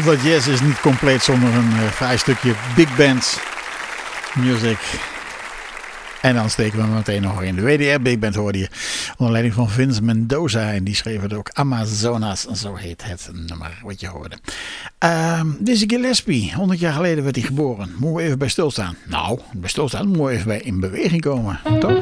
dat jazz is niet compleet zonder een vrij stukje big band music. En dan steken we meteen nog in de WDR Big Band, hoorde je. Onder leiding van Vince Mendoza. En die schreef het ook Amazonas. Zo heet het nummer wat je hoorde. Dizzy Gillespie. 100 jaar geleden werd hij geboren. Moeten we even bij stilstaan? Nou, bij stilstaan moeten we even bij in beweging komen. Toch?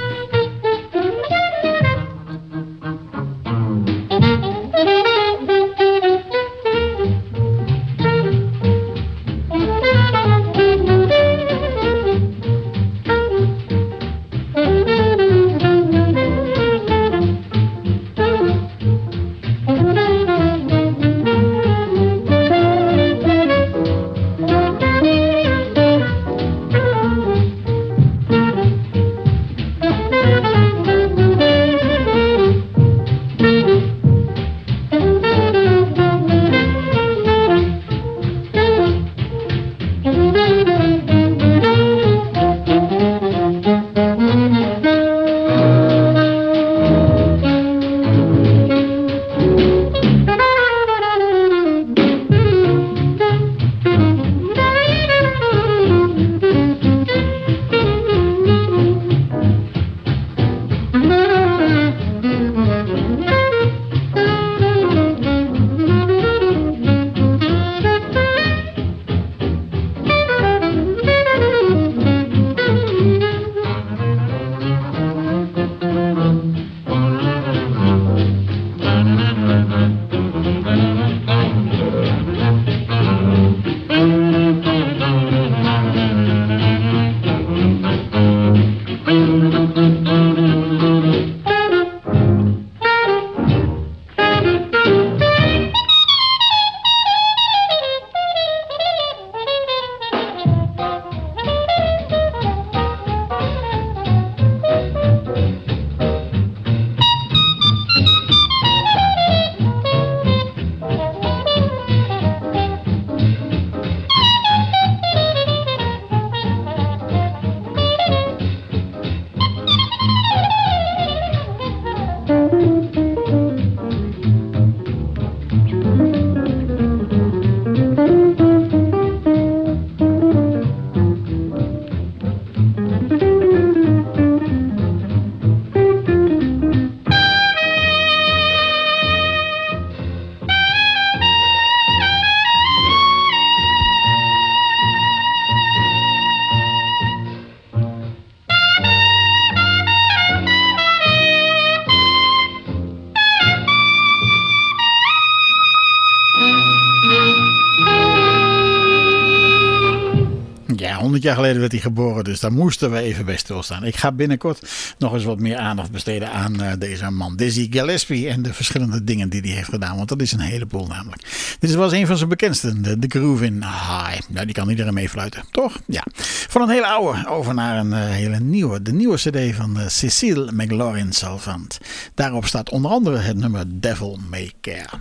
Ja, 100 jaar geleden werd hij geboren, dus daar moesten we even bij stilstaan. Ik ga binnenkort nog eens wat meer aandacht besteden aan deze man, Dizzy Gillespie, en de verschillende dingen die hij heeft gedaan, want dat is een heleboel namelijk. Dit was een van zijn bekendste, de Groove in High. Nou, die kan iedereen meefluiten, toch? Ja. Van een hele oude over naar een hele nieuwe, de nieuwe cd van Cecile McLaurin Salvant. Daarop staat onder andere het nummer Devil May Care.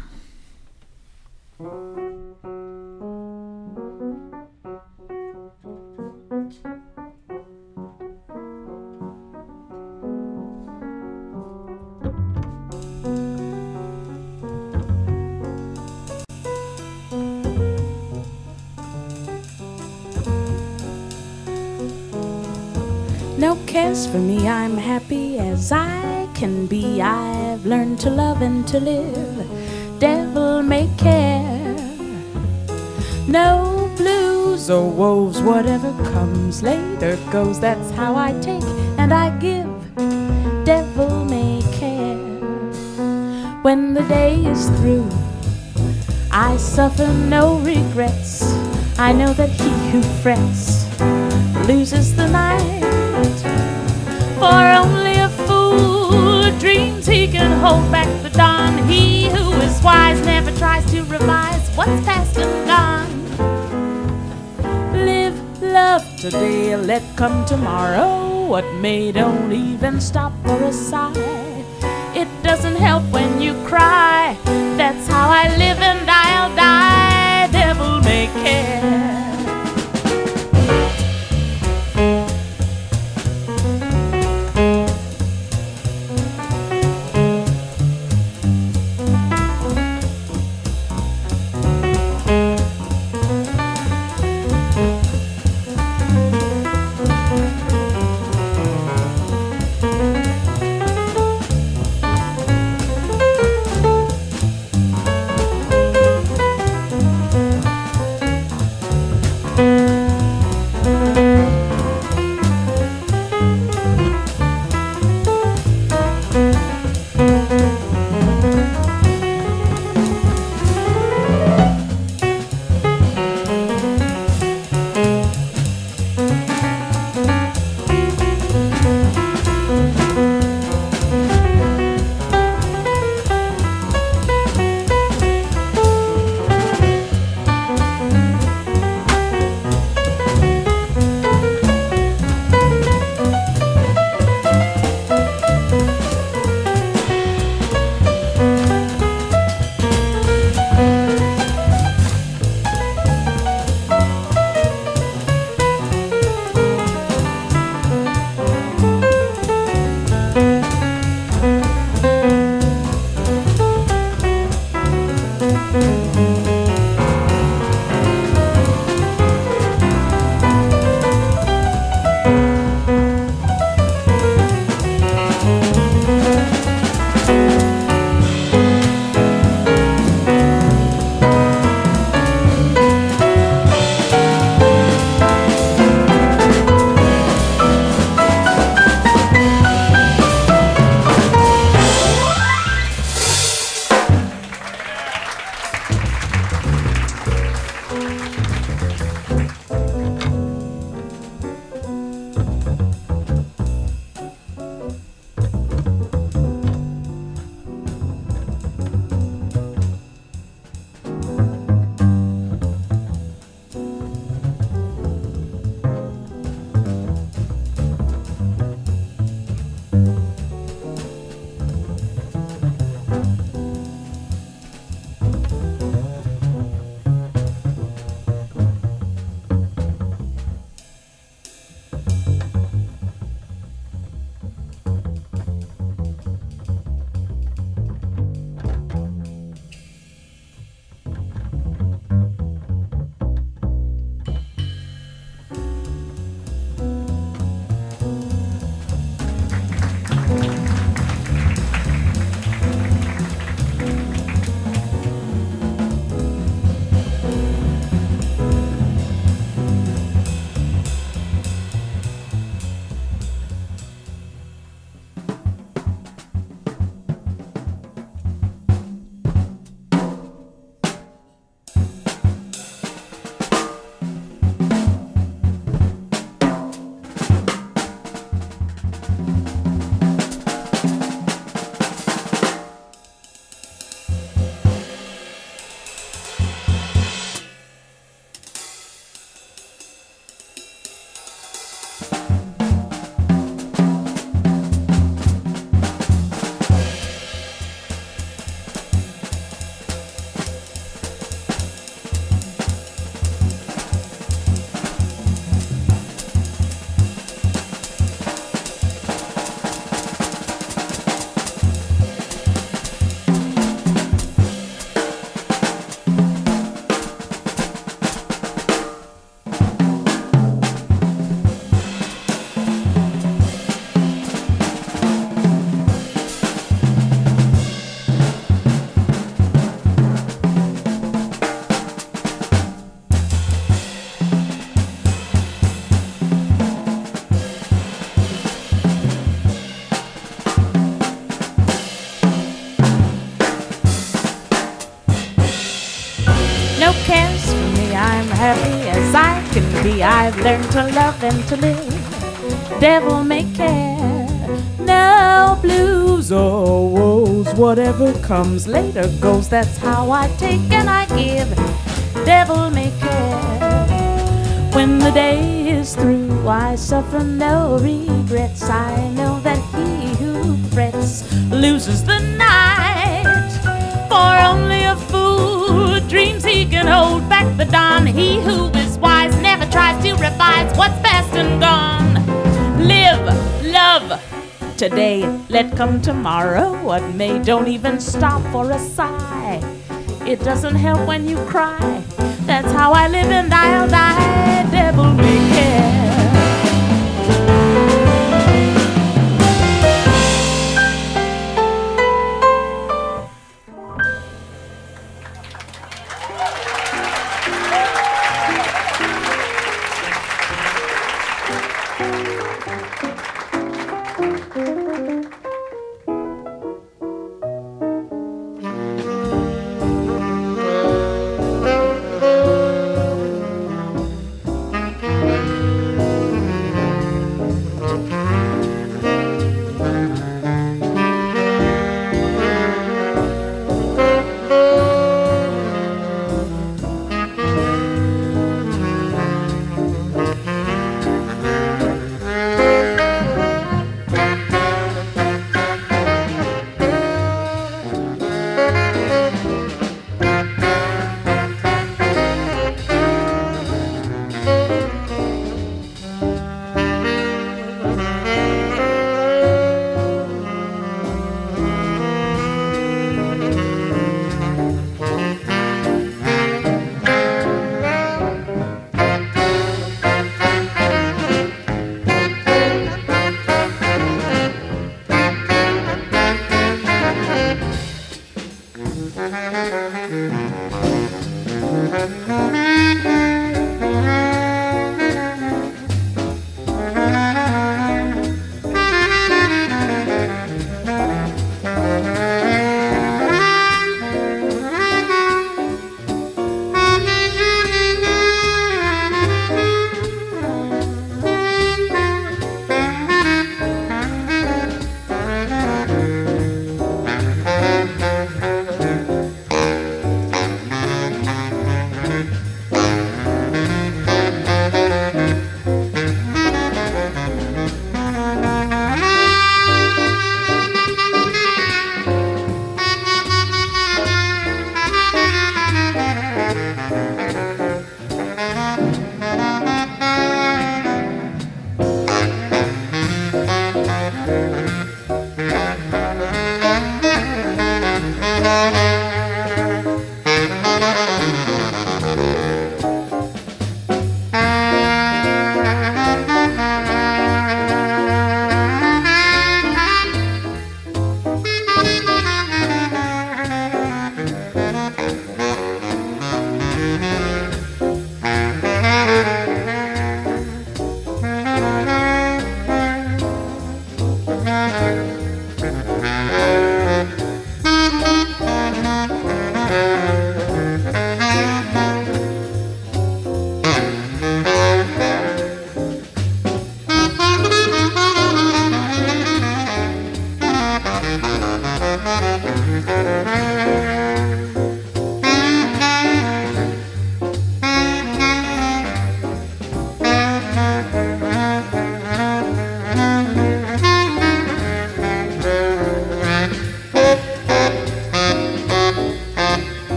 No cares for me, I'm happy as I can be. I've learned to love and to live. Devil may care. No blues or woes, whatever comes later goes. That's how I take and I give. Devil may care. When the day is through, I suffer no regrets. I know that he who frets loses the night. For only a fool dreams he can hold back the dawn. He who is wise never tries to revise what's past and gone. Live, love today, let come tomorrow. What may don't even stop for a sigh. It doesn't help when you cry. That's how I live and I'll die. Devil may care. me I've learned to love and to live. Devil may care. Now blues or woes, whatever comes later goes. That's how I take and I give. Devil may care. When the day is through, I suffer no regrets. I know that he who frets loses the night. For only a fool dreams he can hold back the dawn. He who is wise never tries to revise what's past and gone. Live, love today, let come tomorrow. What may, don't even stop for a sigh. It doesn't help when you cry. That's how I live and I'll die. Devil may care.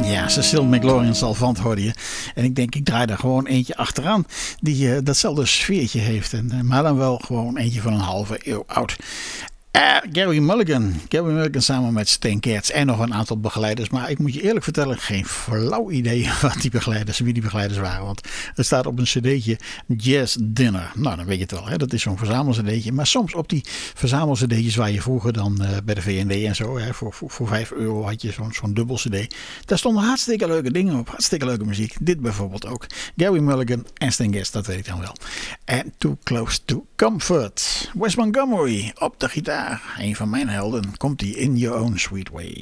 Ja, Cecile McLaurin Salvant hoorde je. En ik denk, ik draai daar gewoon eentje achteraan die datzelfde sfeertje heeft. Maar dan wel gewoon eentje van een halve eeuw oud. Gary Mulligan. Gary Mulligan samen met Stan Getz en nog een aantal begeleiders. Maar ik moet je eerlijk vertellen, geen flauw idee wie die begeleiders waren. Want het staat op een cd'tje Jazz Dinner. Nou, dan weet je het wel. Hè? Dat is zo'n verzamelcd'tje. Maar soms op die verzamelcd'tjes waar je vroeger dan bij de V&D en zo. Hè, voor €5 had je zo'n dubbel cd. Daar stonden hartstikke leuke dingen op. Hartstikke leuke muziek. Dit bijvoorbeeld ook. Gary Mulligan en Stan Getz, dat weet ik dan wel. En Too Close to Comfort. Wes Montgomery op de gitaar. Een van mijn helden komt die In Your Own Sweet Way.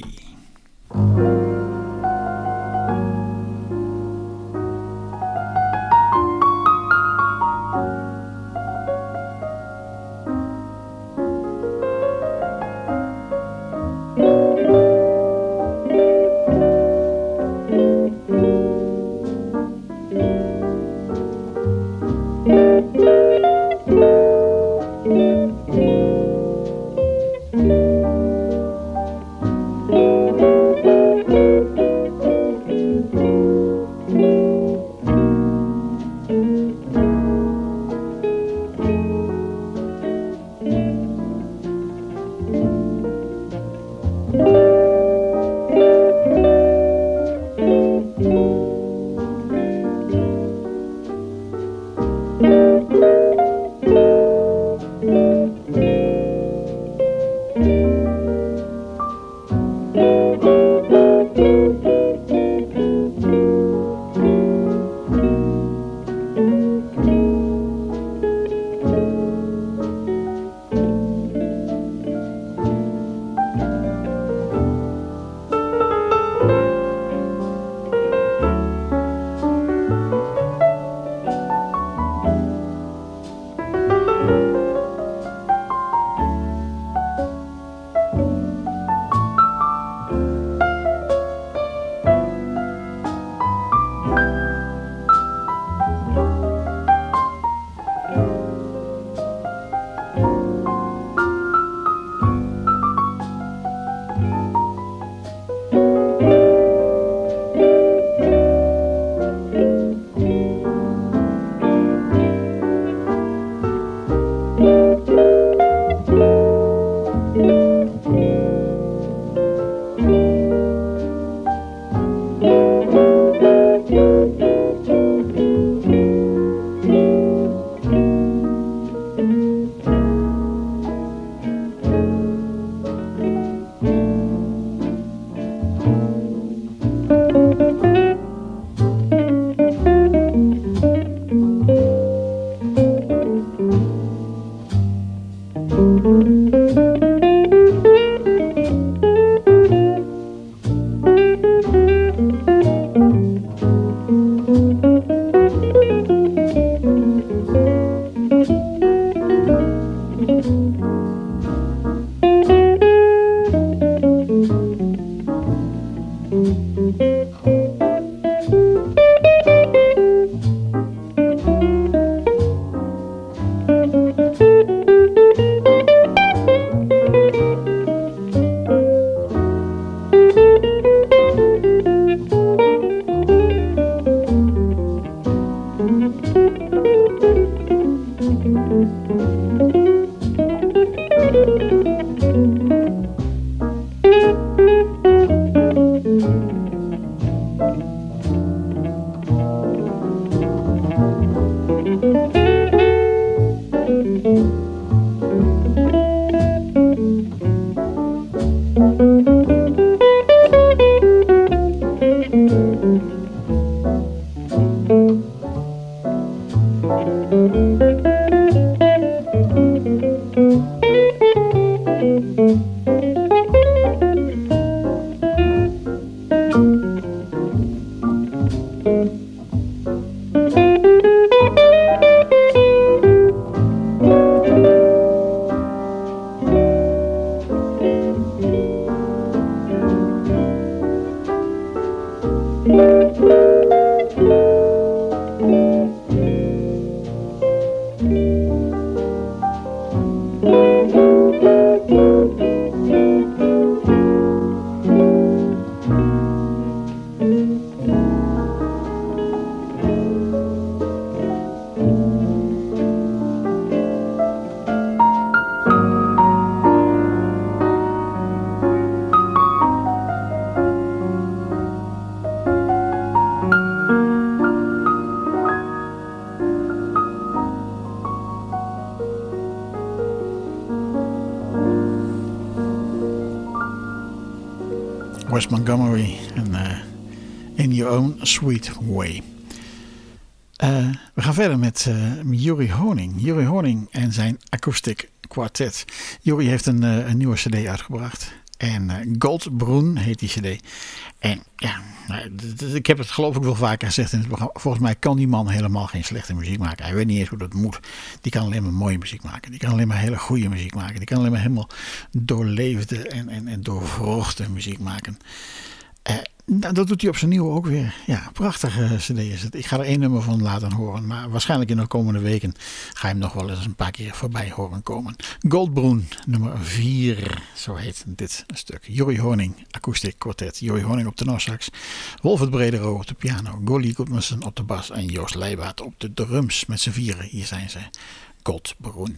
Wes Montgomery en In Your Own Sweet Way. We gaan verder met Juri Honing. Juri Honing en zijn Acoustic Quartet. Juri heeft een nieuwe cd uitgebracht. En Goldbruin heet die cd. En ja, ik heb het geloof ik wel vaker gezegd in het programma. Volgens mij kan die man helemaal geen slechte muziek maken. Hij weet niet eens hoe dat moet. Die kan alleen maar mooie muziek maken. Die kan alleen maar hele goede muziek maken. Die kan alleen maar helemaal doorleefde en doorvrochte muziek maken. Dat doet hij op zijn nieuwe ook weer. Ja, prachtige cd is het. Ik ga er 1 nummer van laten horen. Maar waarschijnlijk in de komende weken ga je hem nog wel eens een paar keer voorbij horen komen. Goldbruin, nummer 4. Zo heet dit stuk. Juri Honing, Acoustic Quartet. Juri Honing op tenorsax. Wolfert Bredero op de piano. Golly Goodmanson op de bas. En Joost Leijwaard op de drums. Met z'n vieren. Hier zijn ze. Goldbruin.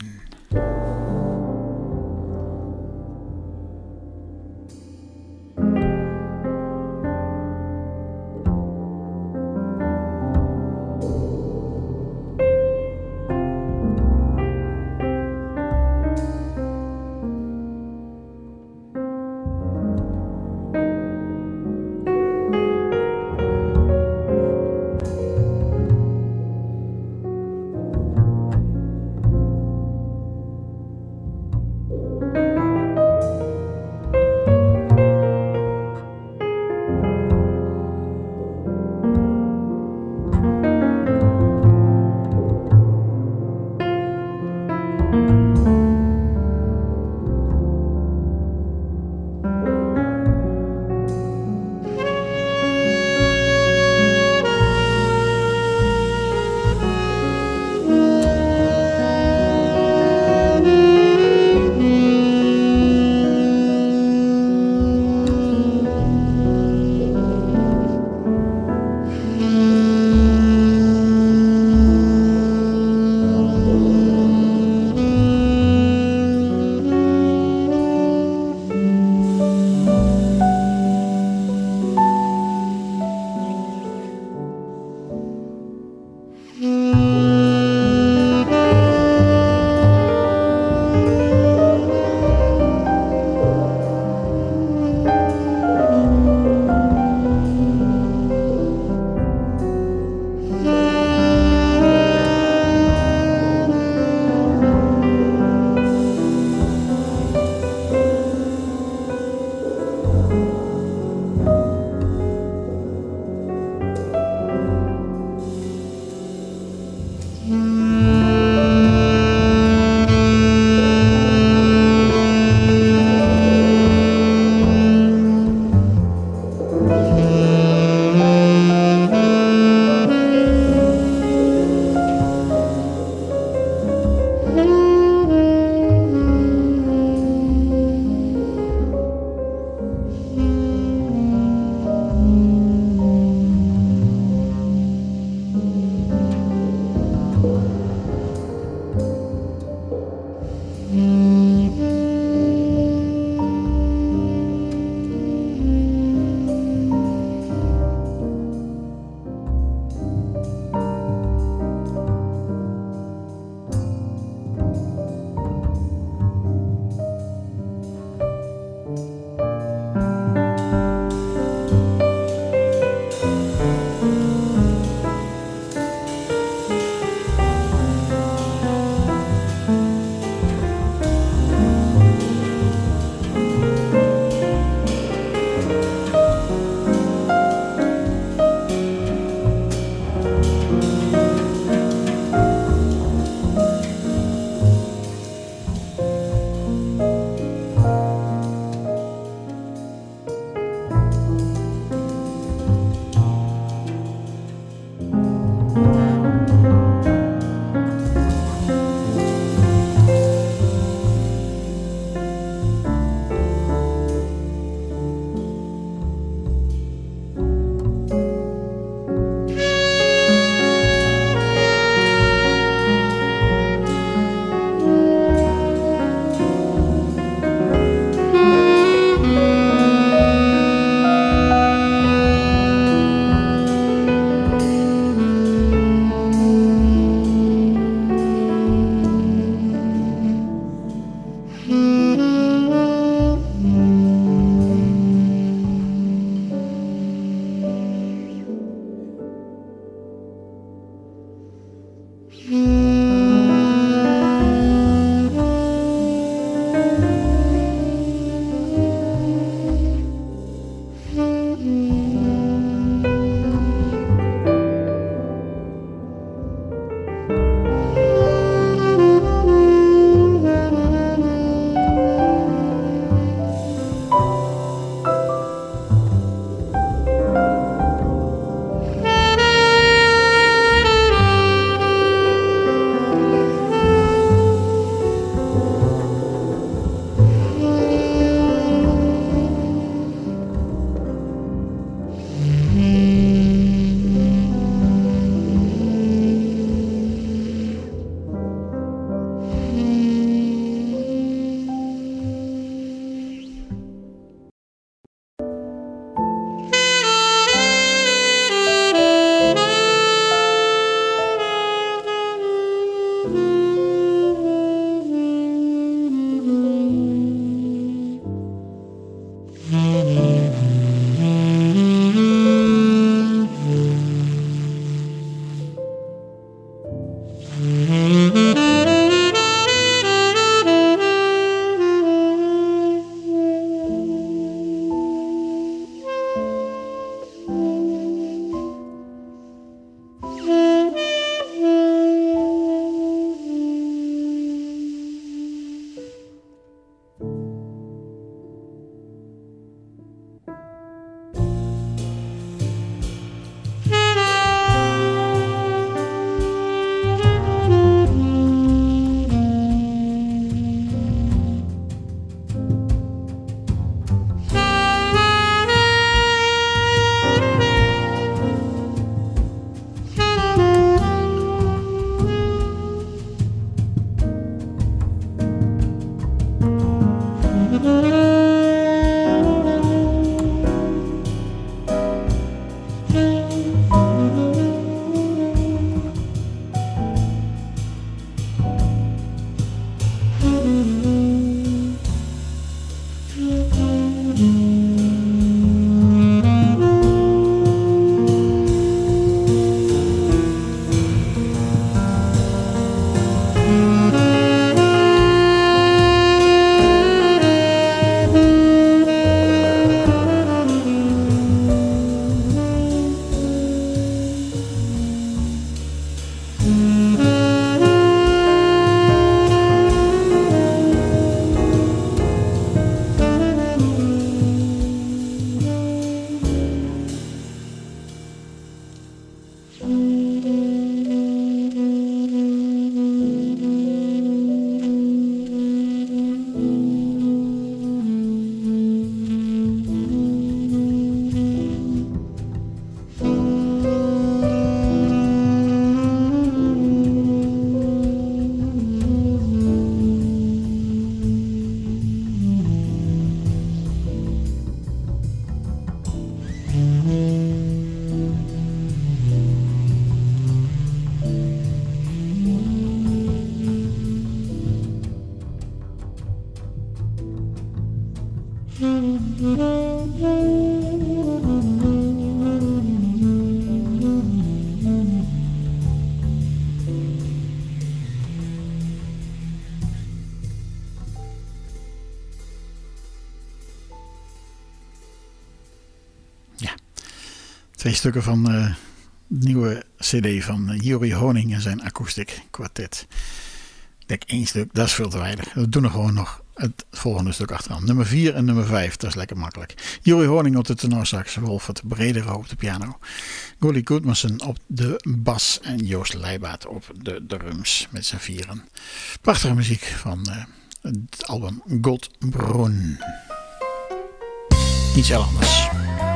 2 stukken van de nieuwe cd van Juri Honing en zijn akoestiek kwartet. Ik denk 1 stuk, dat is veel te weinig. We doen er gewoon nog het volgende stuk achteraan. Nummer 4 en nummer 5, dat is lekker makkelijk. Juri Honing op de tenorsax, Wolfert Bredero op de piano, Gully Goodmanson op de bas en Joost Leijbaat op de drums met z'n vieren. Prachtige muziek van het album Goldbrunn. Iets heel anders.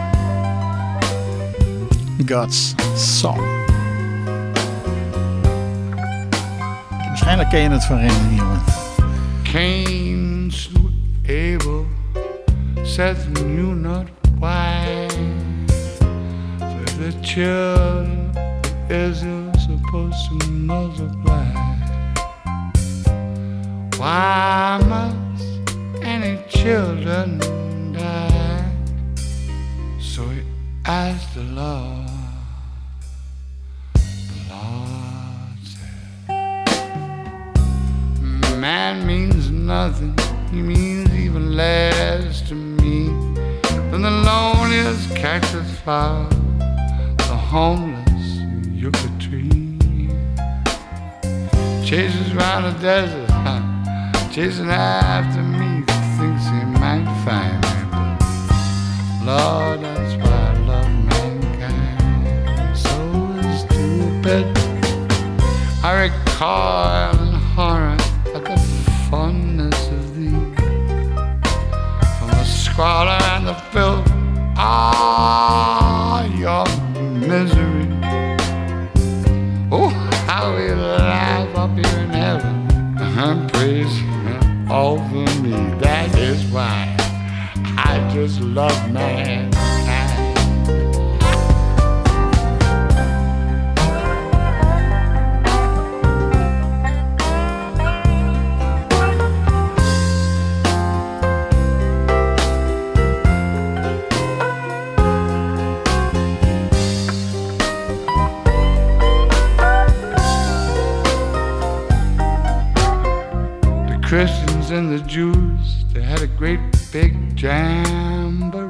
God's Song. Waarschijnlijk ken je het van Randy Newman. Cain slew Abel, Seth knew not why. For the children of Israel supposed to multiply. Why must any children die? So he asked the Lord. The Lord said, man means nothing. He means even less to me than the loneliest cactus flower, the homeless yucca tree. Chases round the desert, chasing after me, thinks he might find me, but Lord, that's why I love mankind. So stupid. I recoil in horror at the fondness of thee, from the squalor and the filth, your misery. Oh, how we laugh up here in heaven and praise Him all for me. That is why I just love mankind. Christians and the Jews, they had a great big jamboree.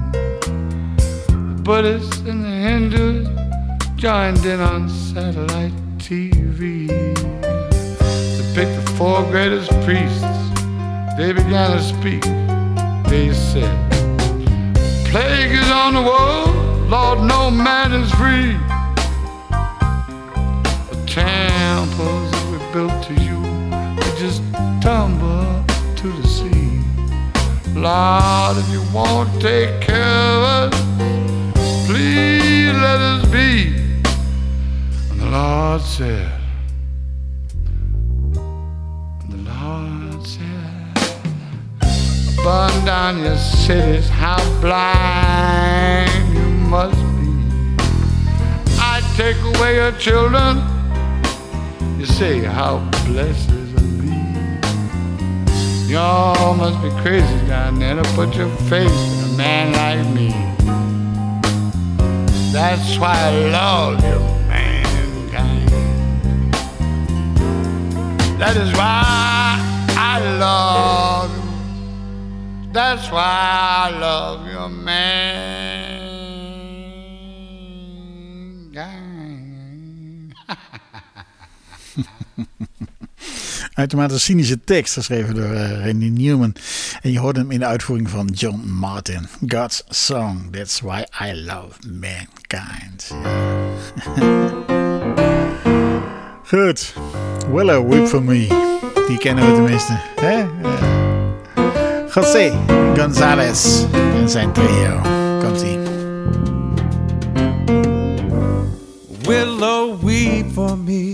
The Buddhists and the Hindus joined in on satellite TV. They picked the 4 greatest priests. They began to speak. They said, plague is on the world, Lord, no man is free. The temples that we built to you, they just tumble to the sea. Lord, if you won't take care of us, please let us be. And the Lord said, burn down your cities, how blind you must be. I take away your children, you say, how blessed is a thee. You all must be crazy down there to put your faith in a man like me. That's why I love you, mankind. That is why I love you. That's why I love you, mankind. Uitermate cynische tekst, geschreven door Randy Newman. En je hoorde hem in de uitvoering van John Martin. God's Song, That's Why I Love Mankind. Goed. Willow, Weep For Me. Die kennen we tenminste. Hè? José González en zijn trio. Komt-ie. Willow, weep for me.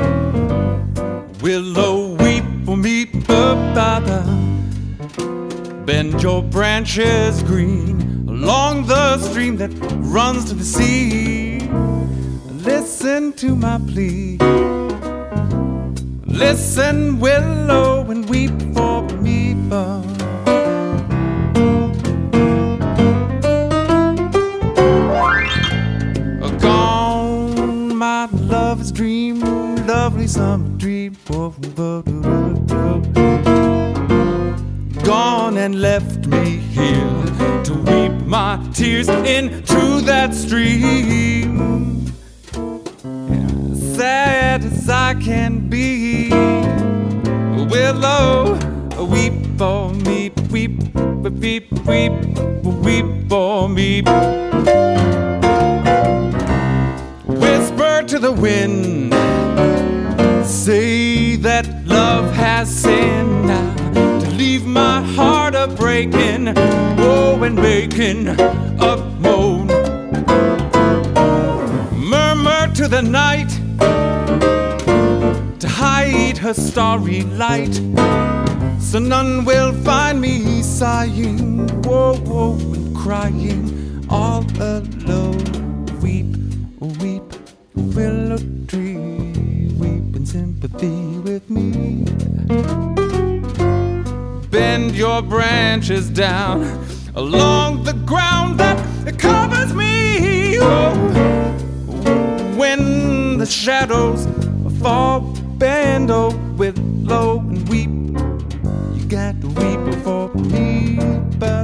Willow, weep for me, Baba. Bend your branches green along the stream that runs to the sea. Listen to my plea. Listen, Willow, and weep for me, Baba. Gone, my love's dream, lovely summer dream. Gone and left me here to weep my tears into that stream. Sad as I can be, willow, weep for me, weep, weep, weep, weep for me. Whisper to the wind, say that love has sinned now, to leave my heart a breaking, oh, and making a moan. Murmur to the night, to hide her starry light, so none will find me sighing, whoa, whoa, and crying all alone. Weep, weep, willow tree, weep in sympathy with me. Bend your branches down along the ground that covers me. Oh, when the shadows fall, bend over with low and weep. You got to weep for me, but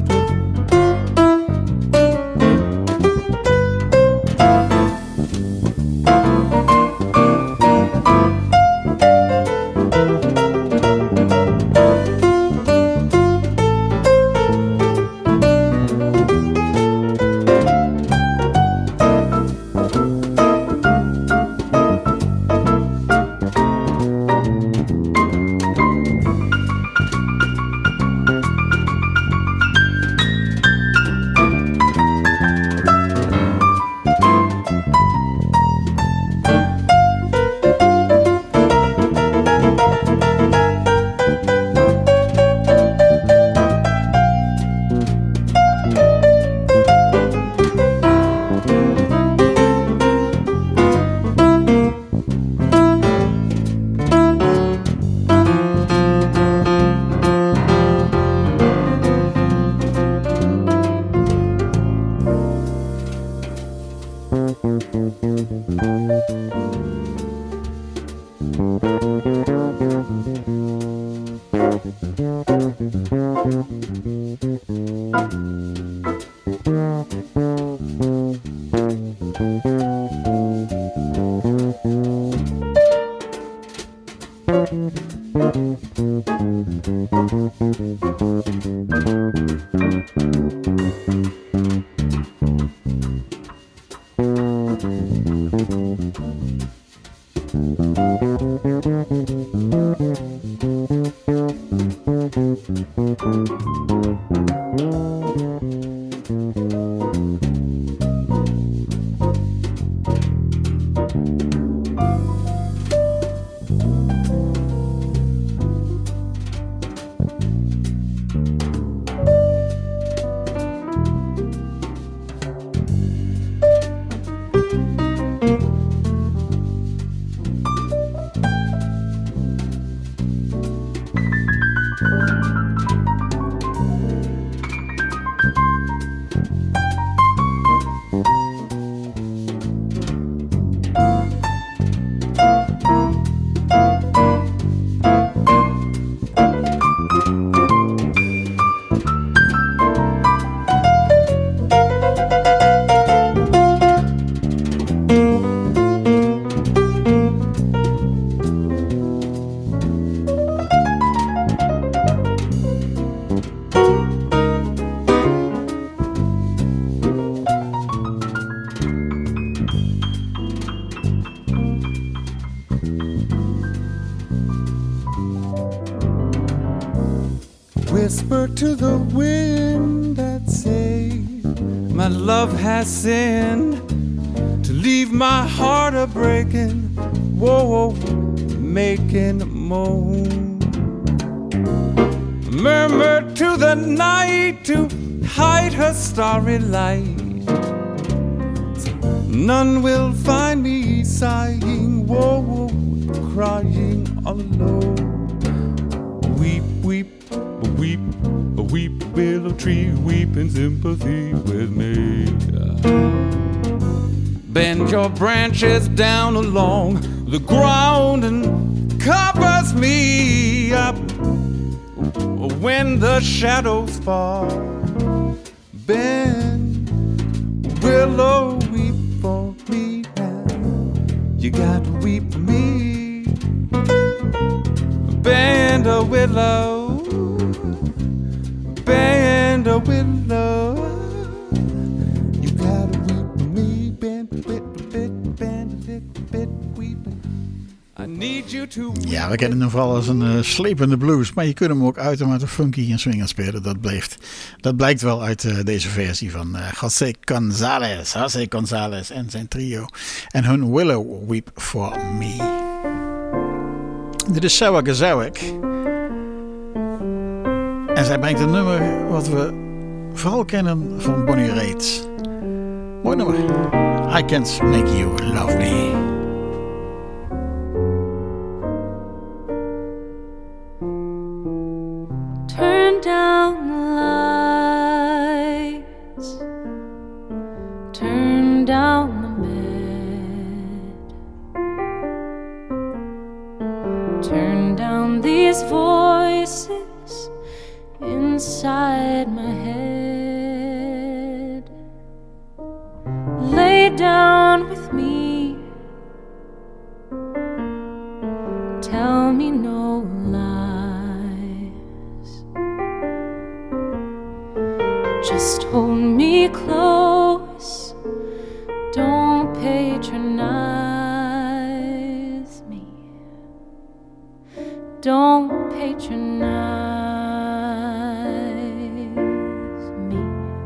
whisper to the wind that say my love has sinned, to leave my heart a breaking, whoa, making a moan. Murmur to the night to hide her starry light, so none will find me sighing, whoa, crying alone. Weep, weep, weep, weep, willow tree, weep in sympathy with me. Bend your branches down along the ground and covers me up when the shadows fall. Bend, willow, weep for me now. You got to weep for me. Bend a willow, bend a willow. You got to weep for me. Bend a bit, bend a little bit, weep. I need you to. Ja, we kennen hem vooral als een slepende blues. Maar je kunt hem ook uitermate funky en swingend spelen. Dat blijkt wel uit deze versie van José González en zijn trio. En hun Willow Weep For Me. Dit is Sawa Gazawek. En zij brengt een nummer wat we vooral kennen van Bonnie Raitt. Mooi nummer. I Can't Make You Love Me. Turn down the lights, turn down the bed, turn down these voices inside my head. Lay down with me, tell me no lies, just hold me close, don't patronize me, don't patronize me,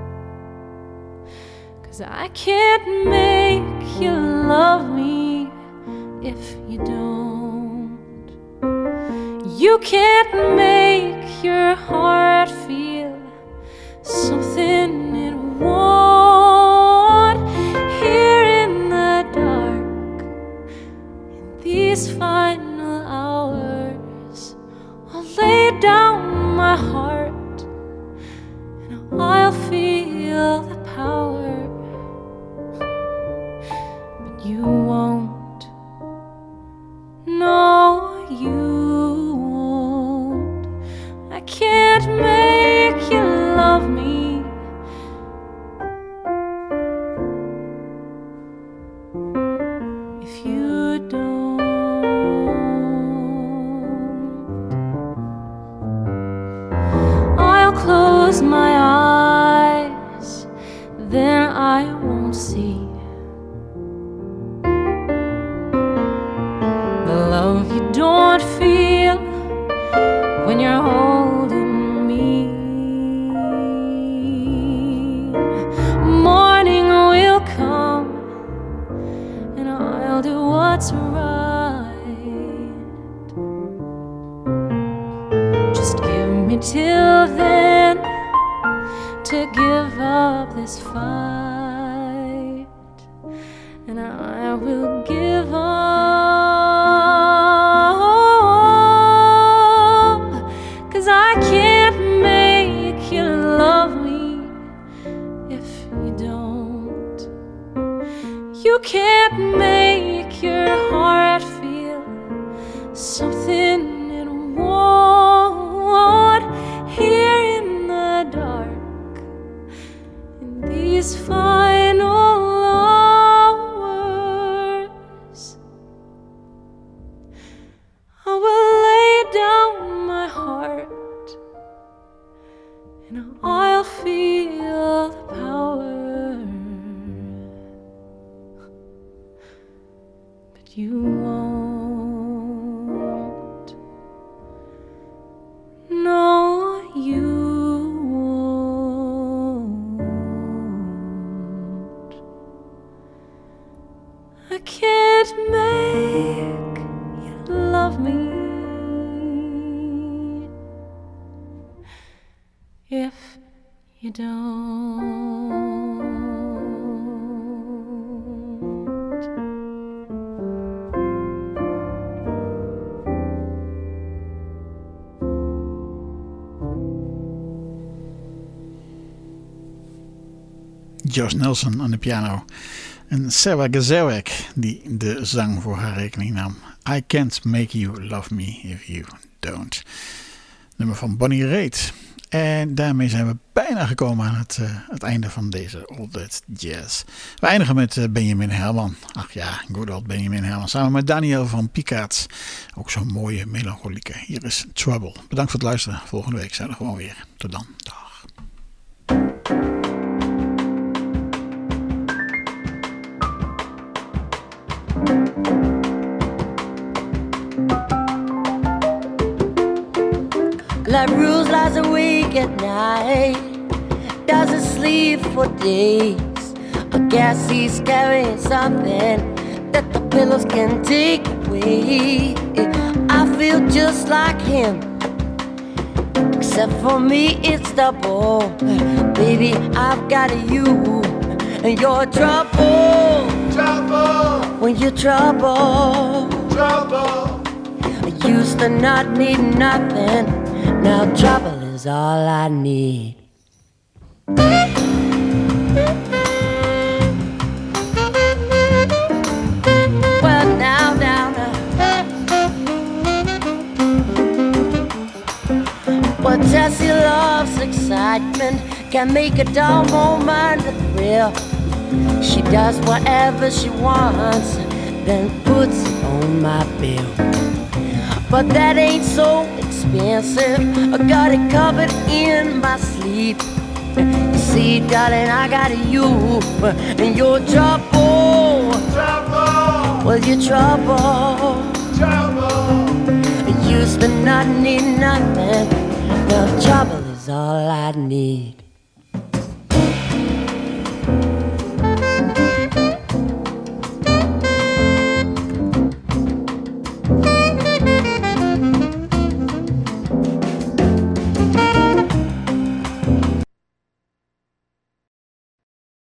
'cause I can't make you love me if you don't. You can't make your heart feel something it won't. Here in the dark, in these final hours, I'll lay down my heart and I'll feel the power, but you won't. No, you won't. I can't make you love me if you don't. I'll close my eyes, then I won't see the love you don't feel when you're holding me. Morning will come and I'll do what's right. Just give me till then to give up this fight, and I will give up, 'cause I can't make you love me if you don't. You can't make your heart feel something it won't. Here in the dark, in these final hours, I will lay down my heart and I'll feel the power, but you won't. No, you won't. I can't make you love me if you don't. Josh Nelson aan de piano. En Sawa Gazawek die de zang voor haar rekening nam. I Can't Make You Love Me If You Don't. Nummer van Bonnie Raitt. En daarmee zijn we bijna gekomen aan het einde van deze All That Jazz. We eindigen met Benjamin Herman. Ach ja, good old Benjamin Herman. Samen met Daniel van Picaerts. Ook zo'n mooie melancholieke. Hier is Trouble. Bedankt voor het luisteren. Volgende week zijn we gewoon weer. Tot dan. Dag. Like Bruce lies awake at night, doesn't sleep for days. I guess he's carrying something that the pillows can take away. I feel just like him, except for me it's double. Baby, I've got you, and you're trouble. Trouble. When you're trouble. Trouble. I used to not need nothing. Now trouble is all I need. Well, now. Well, Tessie loves excitement, can make a dull moment a thrill. She does whatever she wants, then puts it on my bill. But that ain't so expensive, I got it covered in my sleep. You see, darling, I got you, and you're trouble. Trouble. Well, you're trouble. Trouble. I used to not need nothing, now trouble is all I need.